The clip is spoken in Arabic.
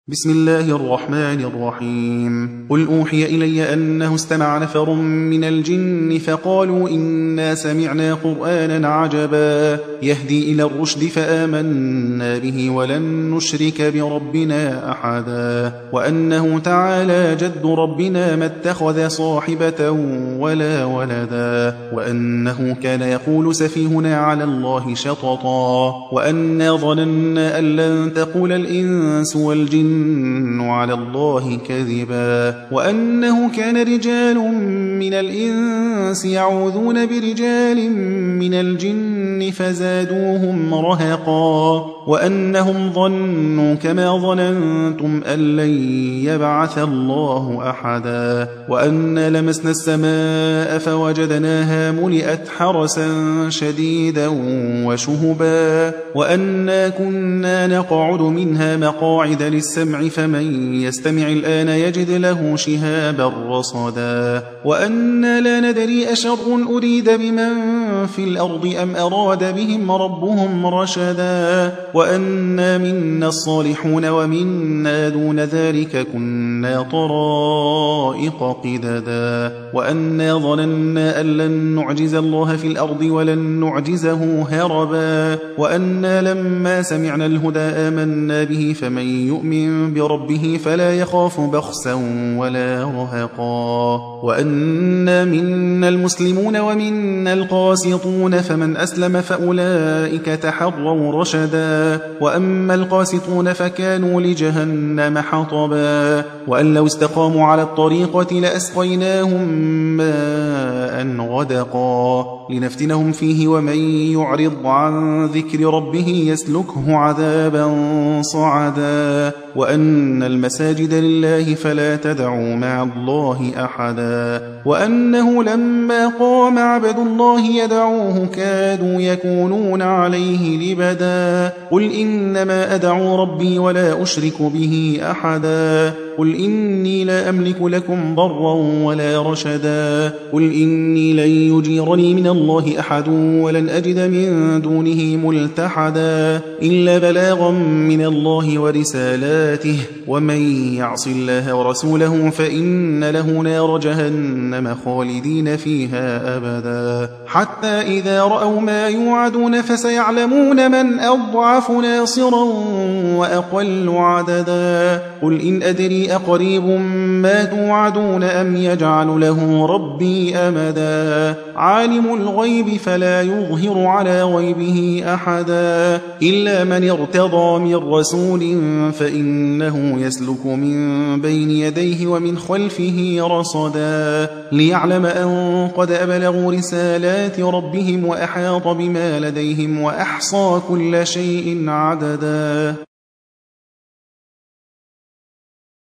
بسم الله الرحمن الرحيم. قل أوحي إلي أنه استمع نفر من الجن فقالوا إنا سمعنا قرآنا عجبا يهدي إلى الرشد فآمنا به ولن نشرك بربنا أحدا وأنه تعالى جد ربنا ما اتخذ صاحبة ولا ولدا وأنه كان يقول سفيهنا على الله شططا وأنا ظننا أن لن تقول الإنس والجن على الله كذبا وأنه كان رجال من الإنس يعوذون برجال من الجن فزادوهم رهقا وأنهم ظنوا كما ظننتم أن لن يبعث الله أحدا وأنا لمسنا السماء فوجدناها ملئت حرسا شديدا وشهبا وأنا كنا نقعد منها مقاعد للسمع فمن يستمع الآن يجد له شهابا رصدا وأنا لا ندري أشر أريد بمن في الأرض أم أراد بهم ربهم رشدا وأنا منا الصالحون ومنا دون ذلك كنا طرائق قددا وأنا ظننا أن لن نعجز الله في الأرض ولن نعجزه هربا وأنا لما سمعنا الهدى آمنا به فمن يؤمن بربه فلا يخاف بخسا ولا رهقا وأنا منا المسلمون ومنا القاسطون فمن أسلم فأولئك تحروا رشدا وأما القاسطون فكانوا لجهنم حطبا وأن لو استقاموا على الطريقة لأسقيناهم ماء غدقا لنفتنهم فيه ومن يعرض عن ذكر ربه يسلكه عذابا صعدا وأن المساجد لله فلا تدعوا مع الله أحدا وأنه لما قام عبد الله يدعوه كادوا يكونون عليه لبدا قل إنما أدعو ربي ولا أشرك به أحدا قل إني لا أملك لكم ضرا ولا رشدا قل إني لن يجيرني من الله أحد ولن أجد من دونه ملتحدا إلا بلاغا من الله ورسالاته ومن يعص الله ورسوله فإن له نار جهنم خالدين فيها أبدا حتى إذا رأوا ما يوعدون فسيعلمون من أضعف ناصرا وأقل عددا قل إن أدري أقريب ما توعدون أم يجعل له ربي أمدا عالم الغيب فلا يظهر على غيبه أحدا إلا من ارتضى من رسول فإنه يسلك من بين يديه ومن خلفه رصدا ليعلم أن قد أبلغوا رسالات ربهم وأحاط بما لديهم وأحصى كل شيء عددا.